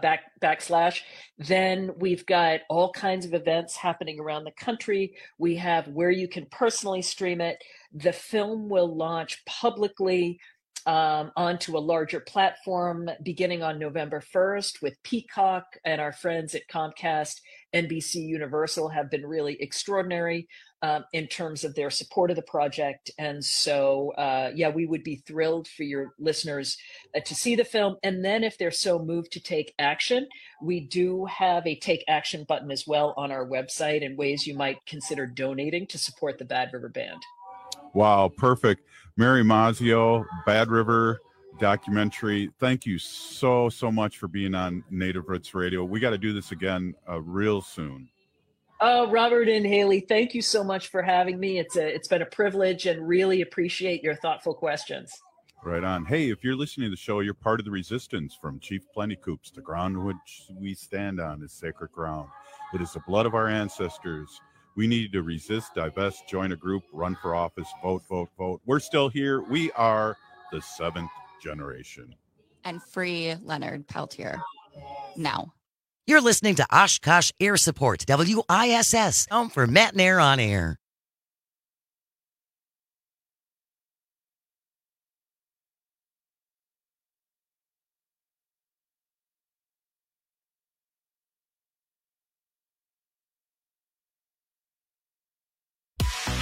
then we've got all kinds of events happening around the country. We have where you can personally stream it. The film will launch publicly onto a larger platform beginning on November 1st with Peacock, and our friends at Comcast, NBC Universal have been really extraordinary in terms of their support of the project. And so, we would be thrilled for your listeners to see the film. And then if they're so moved to take action, we do have a take action button as well on our website, and ways you might consider donating to support the Bad River Band. Wow, perfect. Mary Mazzio, Bad River documentary. Thank you so much for being on Native Roots Radio. We got to do this again real soon. Oh, Robert and Haley, thank you so much for having me. It's been a privilege, and really appreciate your thoughtful questions. Right on. Hey, if you're listening to the show, you're part of the resistance from Chief Plentycoops. The ground which we stand on is sacred ground. It is the blood of our ancestors. We need to resist, divest, join a group, run for office, vote. We're still here. We are the 7th generation. And free Leonard Peltier now. You're listening to Oshkosh Air Support, WISS, home for Matt and Air on Air.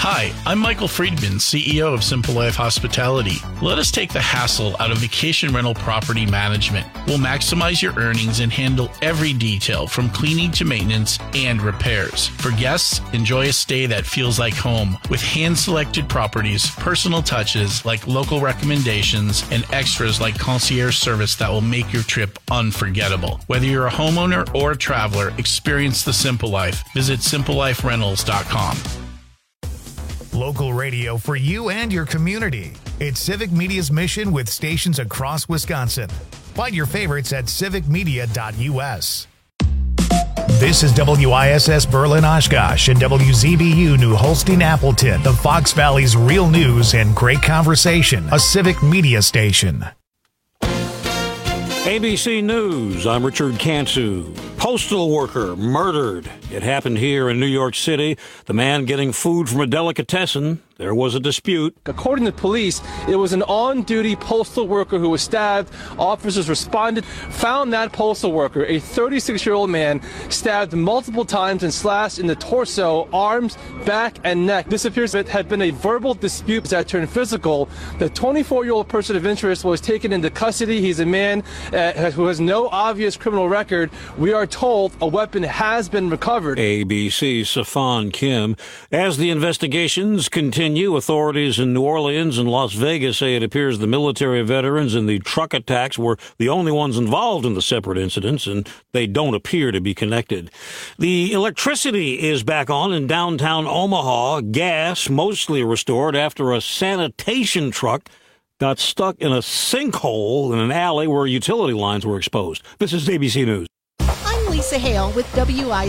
Hi, I'm Michael Friedman, CEO of Simple Life Hospitality. Let us take the hassle out of vacation rental property management. We'll maximize your earnings and handle every detail from cleaning to maintenance and repairs. For guests, enjoy a stay that feels like home with hand-selected properties, personal touches like local recommendations, and extras like concierge service that will make your trip unforgettable. Whether you're a homeowner or a traveler, experience the Simple Life. Visit simpleliferentals.com. Local radio for you and your community. It's Civic Media's mission with stations across Wisconsin. Find your favorites at civicmedia.us. This is WISS Berlin Oshkosh and WZBU New Holstein Appleton, the Fox Valley's real news and great conversation, a Civic Media station. ABC News, I'm Richard Cantu. Postal worker murdered. It happened here in New York City. The man getting food from a delicatessen. There was a dispute. According to police, it was an on-duty postal worker who was stabbed. Officers responded, found that postal worker, a 36-year-old man, stabbed multiple times and slashed in the torso, arms, back, and neck. This appears to have been a verbal dispute that turned physical. The 24-year-old person of interest was taken into custody. He's a man who has no obvious criminal record. We are told a weapon has been recovered. ABC's Safan Kim. As the investigations continue, authorities in New Orleans and Las Vegas say it appears the military veterans and the truck attacks were the only ones involved in the separate incidents, and they don't appear to be connected. The electricity is back on in downtown Omaha. Gas mostly restored after a sanitation truck got stuck in a sinkhole in an alley where utility lines were exposed. This is ABC News. I'm Lisa Hale with WISS